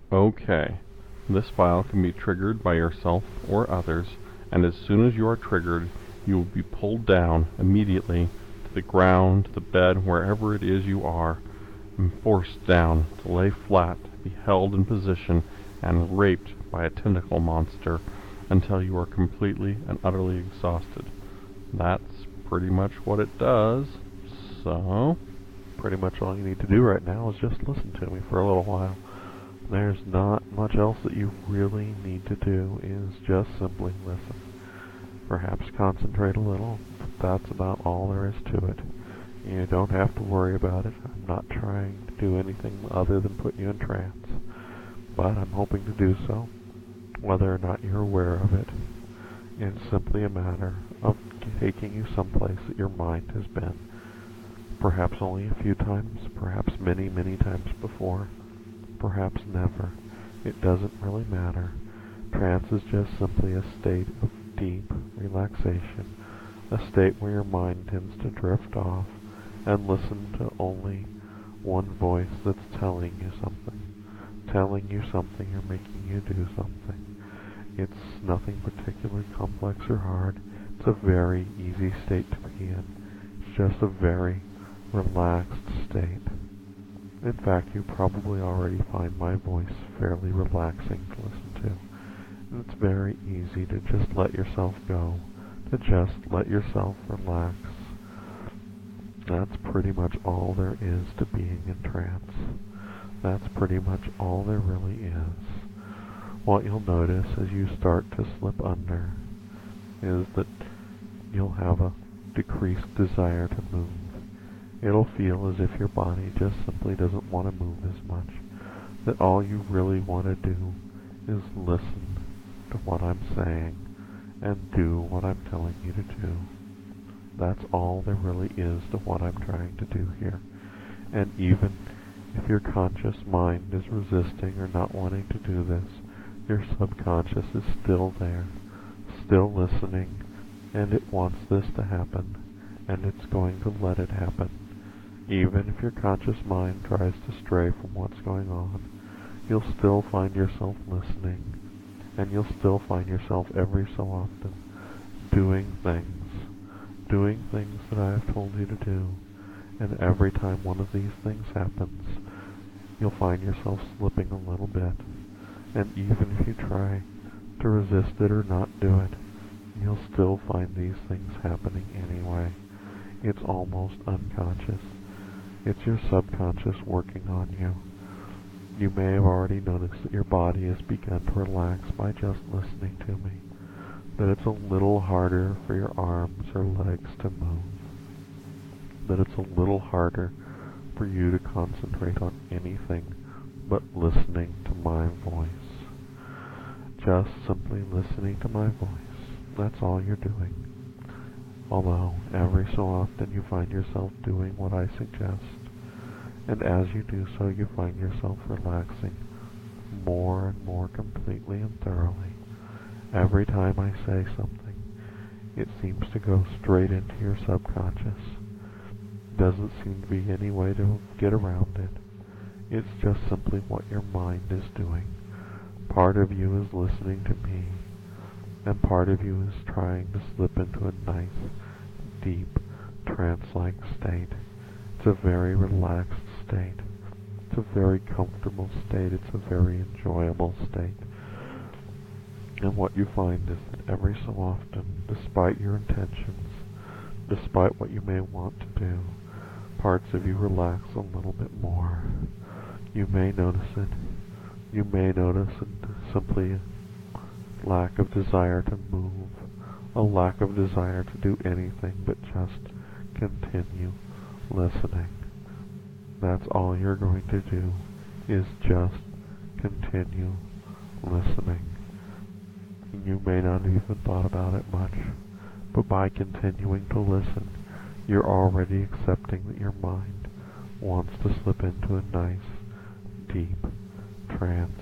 Okay. This file can be triggered by yourself or others, and as soon as you are triggered, you will be pulled down immediately to the ground, to the bed, wherever it is you are, and forced down to lay flat, be held in position, and raped by a tentacle monster until you are completely and utterly exhausted. That's pretty much what it does. So, Pretty much all you need to do right now is just listen to me for a little while. There's not much else that you really need to do, is just simply listen. Perhaps concentrate a little, but that's about all there is to it. You don't have to worry about it. I'm not trying to do anything other than put you in trance, but I'm hoping to do so, whether or not you're aware of it. It's simply a matter of taking you someplace that your mind has been. Perhaps only a few times, perhaps many, many times before, perhaps never. It doesn't really matter. Trance is just simply a state of deep relaxation, a state where your mind tends to drift off and listen to only one voice that's telling you something or making you do something. It's nothing particularly complex or hard. It's a very easy state to be in. It's just a very relaxed state. In fact, you probably already find my voice fairly relaxing to listen to. And it's very easy to just let yourself go, to just let yourself relax. That's pretty much all there is to being in trance. That's pretty much all there really is. What you'll notice as you start to slip under is that you'll have a decreased desire to move. It'll feel as if your body just simply doesn't want to move as much. That all you really want to do is listen to what I'm saying and do what I'm telling you to do. That's all there really is to what I'm trying to do here. And even if your conscious mind is resisting or not wanting to do this, your subconscious is still there, still listening, and it wants this to happen, and it's going to let it happen. Even if your conscious mind tries to stray from what's going on, you'll still find yourself listening, and you'll still find yourself every so often doing things that I have told you to do. And every time one of these things happens, you'll find yourself slipping a little bit. And even if you try to resist it or not do it, you'll still find these things happening anyway. It's almost unconscious. It's your subconscious working on you. You may have already noticed that your body has begun to relax by just listening to me. That it's a little harder for your arms or legs to move. That it's a little harder for you to concentrate on anything but listening to my voice. Just simply listening to my voice. That's all you're doing. Although, every so often you find yourself doing what I suggest. And as you do so, you find yourself relaxing more and more completely and thoroughly. Every time I say something, it seems to go straight into your subconscious. Doesn't seem to be any way to get around it. It's just simply what your mind is doing. Part of you is listening to me, and part of you is trying to slip into a nice, deep, trance-like state. It's a very relaxed state. It's a very comfortable state. It's a very enjoyable state. And what you find is that every so often, despite your intentions, despite what you may want to do, parts of you relax a little bit more. You may notice it. You may notice simply a lack of desire to move, a lack of desire to do anything but just continue listening. That's all you're going to do, is just continue listening. You may not have even thought about it much, but by continuing to listen, you're already accepting that your mind wants to slip into a nice, deep trance.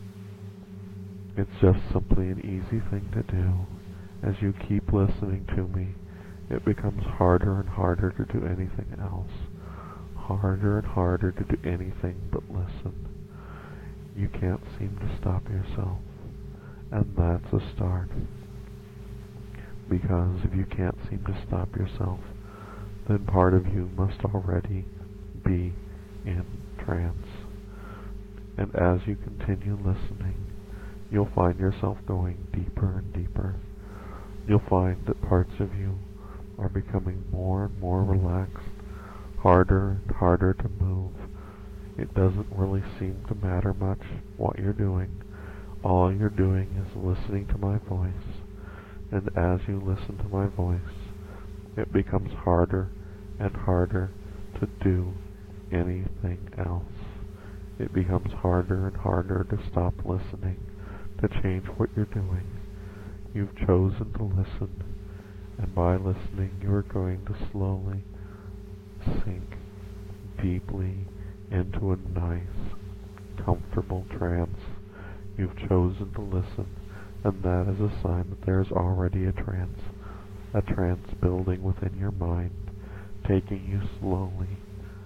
It's just simply an easy thing to do. As you keep listening to me, it becomes harder and harder to do anything else. Harder and harder to do anything but listen. You can't seem to stop yourself, and that's a start. Because if you can't seem to stop yourself, then part of you must already be in trance. And as you continue listening, you'll find yourself going deeper and deeper. You'll find that parts of you are becoming more and more relaxed, harder and harder to move. It doesn't really seem to matter much what you're doing. All you're doing is listening to my voice. And as you listen to my voice, it becomes harder and harder to do anything else. It becomes harder and harder to stop listening, to change what you're doing. You've chosen to listen, and by listening you are going to slowly sink deeply into a nice, comfortable trance. You've chosen to listen, and that is a sign that there is already a trance building within your mind, taking you slowly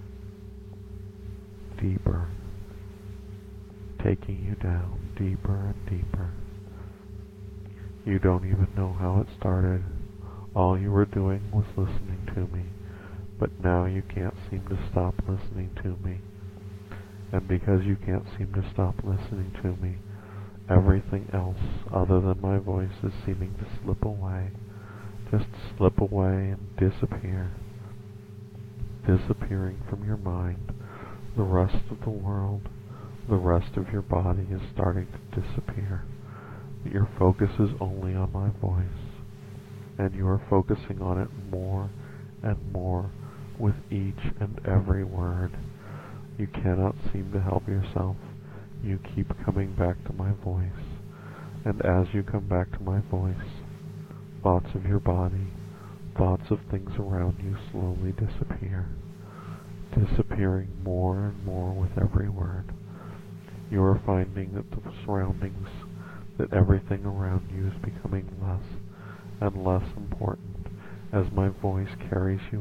deeper, taking you down deeper and deeper. You don't even know how it started. All you were doing was listening to me, but now you can't seem to stop listening to me. And because you can't seem to stop listening to me, everything else other than my voice is seeming to slip away, just slip away and disappear, disappearing from your mind. The rest of the world, the rest of your body is starting to disappear. Your focus is only on my voice, and you are focusing on it more and more with each and every word. You cannot seem to help yourself. You keep coming back to my voice, and as you come back to my voice, thoughts of your body, thoughts of things around you slowly disappear, disappearing more and more with every word. You are finding that the surroundings, that everything around you is becoming less and less important as my voice carries you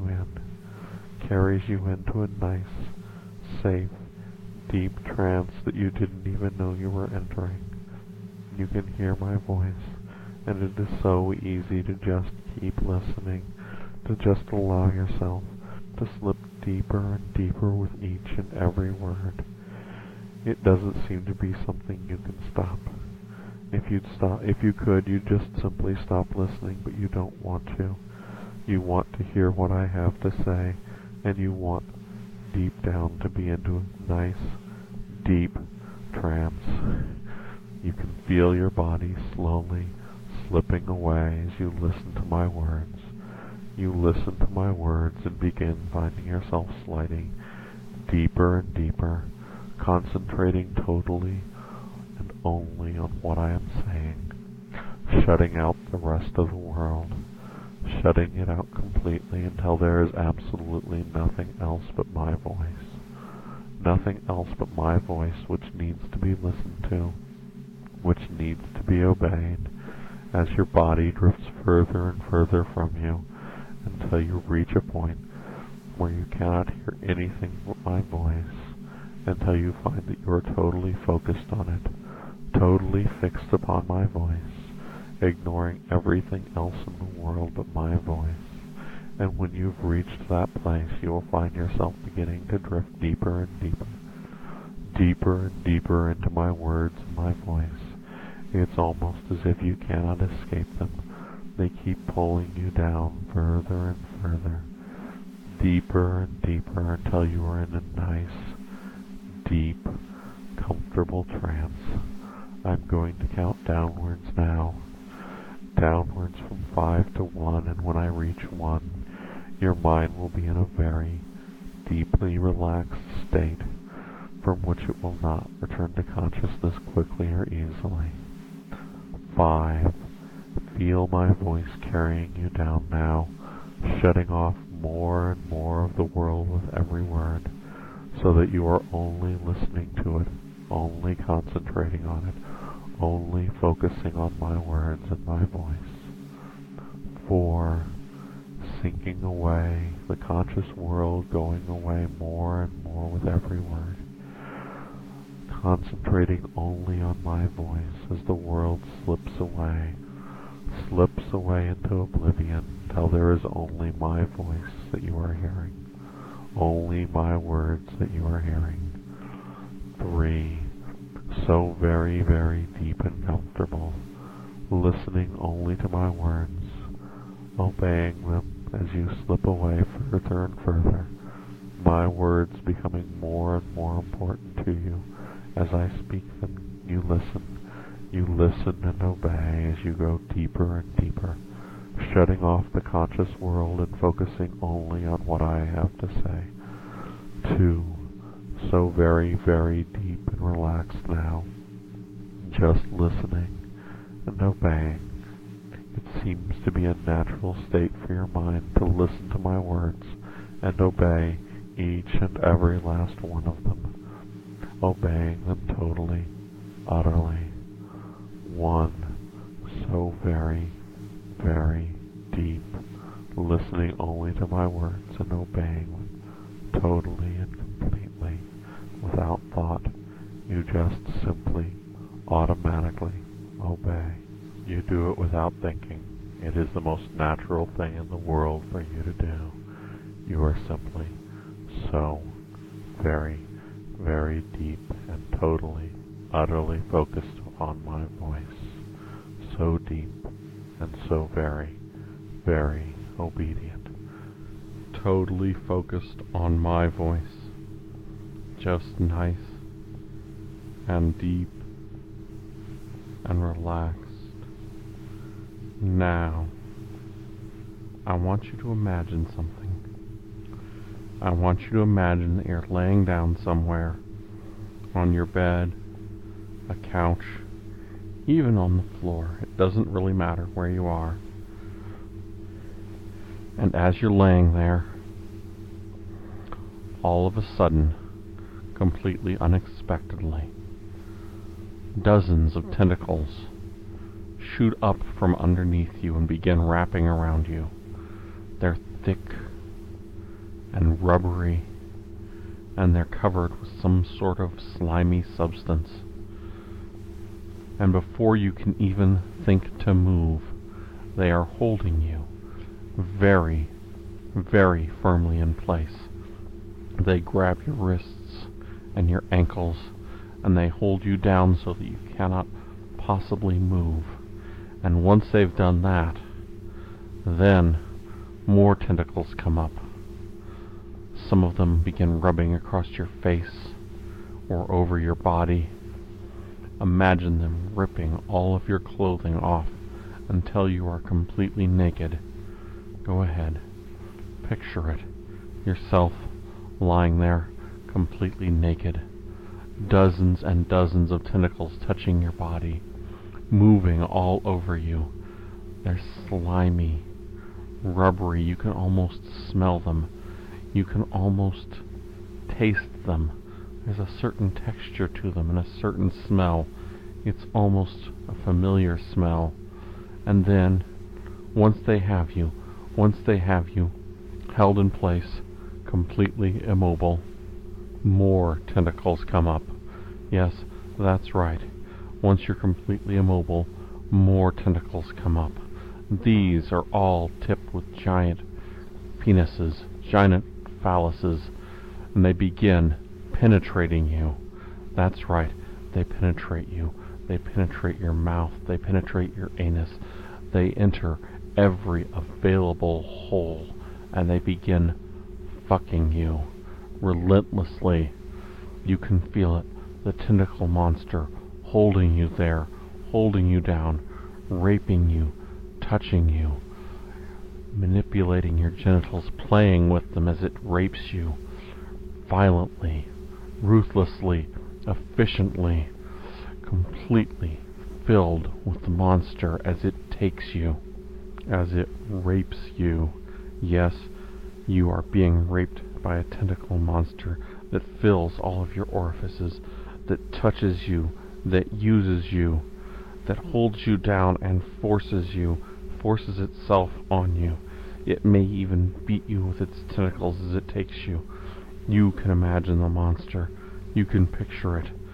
into a nice, safe, deep trance that you didn't even know you were entering. You can hear my voice, and it is so easy to just keep listening, to just allow yourself to slip deeper and deeper with each and every word. It doesn't seem to be something you can stop. If you could, you'd just simply stop listening, but you don't want to. You want to hear what I have to say, and you want deep down to be into a nice, deep trance. You can feel your body slowly slipping away as you listen to my words. You listen to my words and begin finding yourself sliding deeper and deeper, concentrating totally and only on what I am saying, shutting out the rest of the world, shutting it out completely until there is absolutely nothing else but my voice. Nothing else but my voice which needs to be listened to, which needs to be obeyed, as your body drifts further and further from you until you reach a point where you cannot hear anything but my voice, until you find that you are totally focused on it, totally fixed upon my voice, ignoring everything else in the world but my voice. And when you've reached that place, you will find yourself beginning to drift deeper and deeper, deeper and deeper into my words and my voice. It's almost as if you cannot escape them. They keep pulling you down further and further, deeper and deeper, until you are in a nice, deep, comfortable trance. I'm going to count downwards now, downwards from 5 to 1, and when I reach 1, your mind will be in a very deeply relaxed state from which it will not return to consciousness quickly or easily. 5. Feel my voice carrying you down now, shutting off more and more of the world with every word, so that you are only listening to it, only concentrating on it, only focusing on my words and my voice. 4. Sinking away, the conscious world going away more and more with every word. concentrating only on my voice as the world slips away into oblivion, till there is only my voice that you are hearing, only my words that you are hearing. 3. So very, very deep and comfortable, listening only to my words, obeying them as you slip away further and further, my words becoming more and more important to you. As I speak them, you listen and obey as you go deeper and deeper, shutting off the conscious world and focusing only on what I have to say. 2. So very, very deep and relaxed now, just listening and obeying. It seems to be a natural state for your mind to listen to my words and obey each and every last one of them, obeying them totally, utterly. 1. So very, very deep, listening only to my words and obeying them totally and completely, without thought. You just simply, automatically obey. You do it without thinking. It is the most natural thing in the world for you to do. You are simply so very, very deep and totally, utterly focused on my voice. So deep and so very, very obedient. Totally focused on my voice. Just nice and deep and relaxed. Now, I want you to imagine something. I want you to imagine that you're laying down somewhere, on your bed, a couch, even on the floor. It doesn't really matter where you are. And as you're laying there, all of a sudden, completely unexpectedly, dozens of tentacles shoot up from underneath you and begin wrapping around you. They're thick and rubbery, and they're covered with some sort of slimy substance. And before you can even think to move, they are holding you very, very firmly in place. They grab your wrists and your ankles, and they hold you down so that you cannot possibly move. And once they've done that, then more tentacles come up. Some of them begin rubbing across your face or over your body. Imagine them ripping all of your clothing off until you are completely naked. Go ahead. Picture it. Yourself lying there completely naked. Dozens and dozens of tentacles touching your body, moving all over you. They're slimy, rubbery. You can almost smell them. You can almost taste them. There's a certain texture to them and a certain smell. It's almost a familiar smell. And then, once they have you held in place, completely immobile, more tentacles come up. Yes, that's right. Once you're completely immobile, more tentacles come up. These are all tipped with giant penises, giant phalluses, and they begin penetrating you. That's right, they penetrate you. They penetrate your mouth. They penetrate your anus. They enter every available hole, and they begin fucking you relentlessly. You can feel it. The tentacle monster holding you there, holding you down, raping you, touching you, manipulating your genitals, playing with them as it rapes you, violently, ruthlessly, efficiently, completely filled with the monster as it takes you, as it rapes you. Yes, you are being raped by a tentacle monster that fills all of your orifices, that touches you, that uses you, that holds you down and forces itself on you. It may even beat you with its tentacles as it takes you. You can imagine the monster. You can picture it.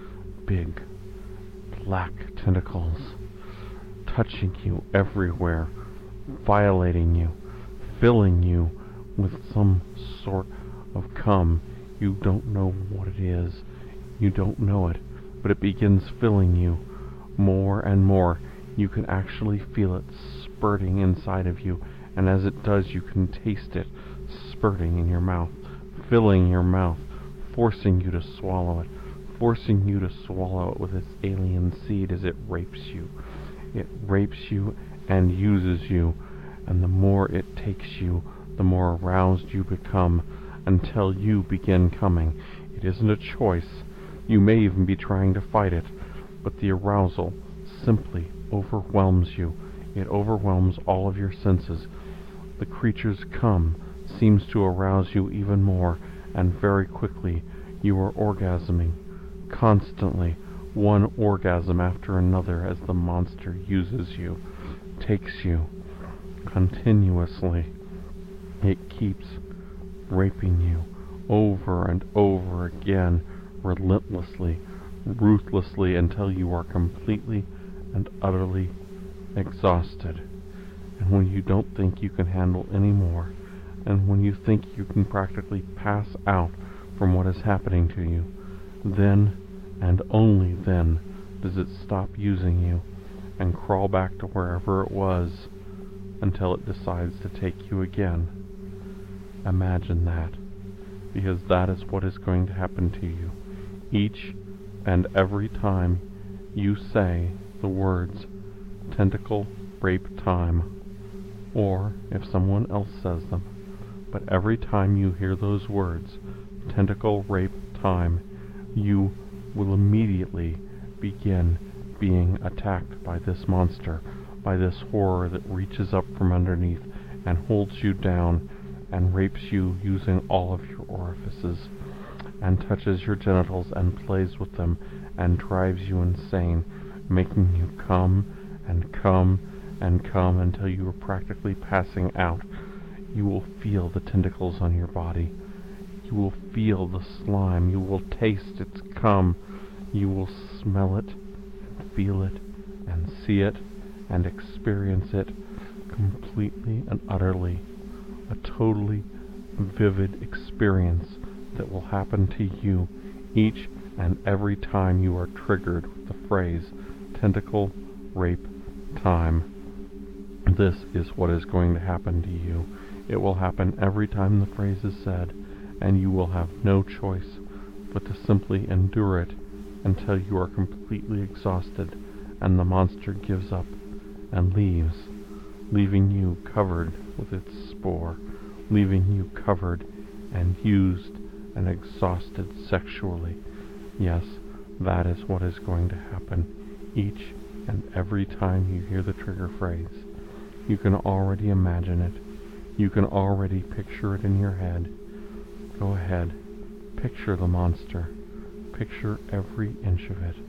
big black tentacles touching you everywhere, violating you, filling you with some sort of cum. You don't know what it is. You don't know it, but it begins filling you more and more. You can actually feel it spurting inside of you, and as it does, you can taste it spurting in your mouth, filling your mouth, forcing you to swallow it, forcing you to swallow it with its alien seed as it rapes you. It rapes you and uses you, and the more it takes you, the more aroused you become until you begin coming. It isn't a choice. You may even be trying to fight it, but the arousal simply overwhelms you. It overwhelms all of your senses. The creature's come seems to arouse you even more, and very quickly you are orgasming, constantly, one orgasm after another as the monster uses you, takes you, continuously. It keeps raping you over and over again, relentlessly, ruthlessly, until you are completely and utterly exhausted. And when you don't think you can handle any more, and when you think you can practically pass out from what is happening to you, then and only then does it stop using you and crawl back to wherever it was until it decides to take you again. Imagine that, because that is what is going to happen to you each and every time you say the words tentacle rape time, or if someone else says them. But every time you hear those words, tentacle rape time, you will immediately begin being attacked by this monster, by this horror that reaches up from underneath and holds you down and rapes you using all of your orifices, and touches your genitals and plays with them and drives you insane, making you come and come and come until you are practically passing out. You will feel the tentacles on your body. You will feel the slime. You will taste its cum. You will smell it, and feel it, and see it, and experience it completely and utterly. A totally vivid experience that will happen to you each and every time you are triggered with the phrase tentacle rape time. This is what is going to happen to you. It will happen every time the phrase is said, and you will have no choice but to simply endure it until you are completely exhausted and the monster gives up and leaves, leaving you covered with its spore, leaving you covered and used and exhausted sexually. Yes, that is what is going to happen each and every time you hear the trigger phrase. You can already imagine it. You can already picture it in your head. Go ahead. Picture the monster. Picture every inch of it.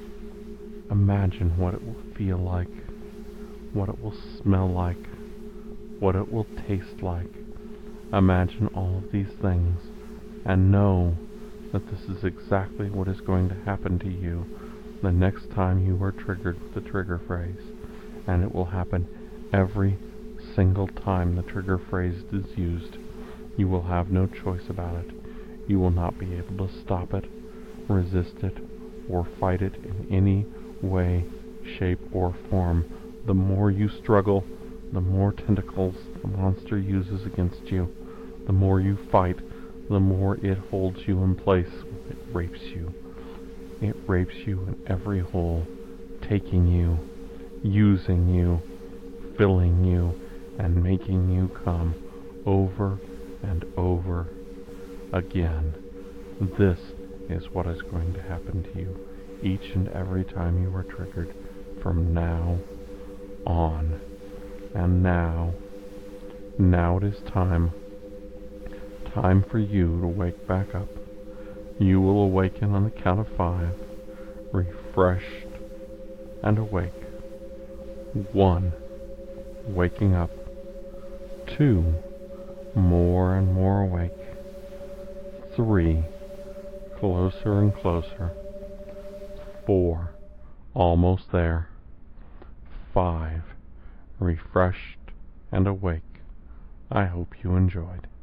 Imagine what it will feel like, what it will smell like, what it will taste like. Imagine all of these things, and know that this is exactly what is going to happen to you the next time you are triggered with the trigger phrase, and it will happen every single time the trigger phrase is used. You will have no choice about it. You will not be able to stop it, resist it, or fight it in any way, shape, or form. The more you struggle, the more tentacles the monster uses against you. The more you fight, the more it holds you in place. It rapes you. It rapes you in every hole, taking you, using you, filling you, and making you come over and over again. This is what is going to happen to you each and every time you are triggered from now on. And now it is time for you to wake back up. You will awaken on the count of 5, refreshed and awake. 1, waking up. 2, more and more awake. 3, closer and closer. 4. Almost there. 5. Refreshed and awake. I hope you enjoyed.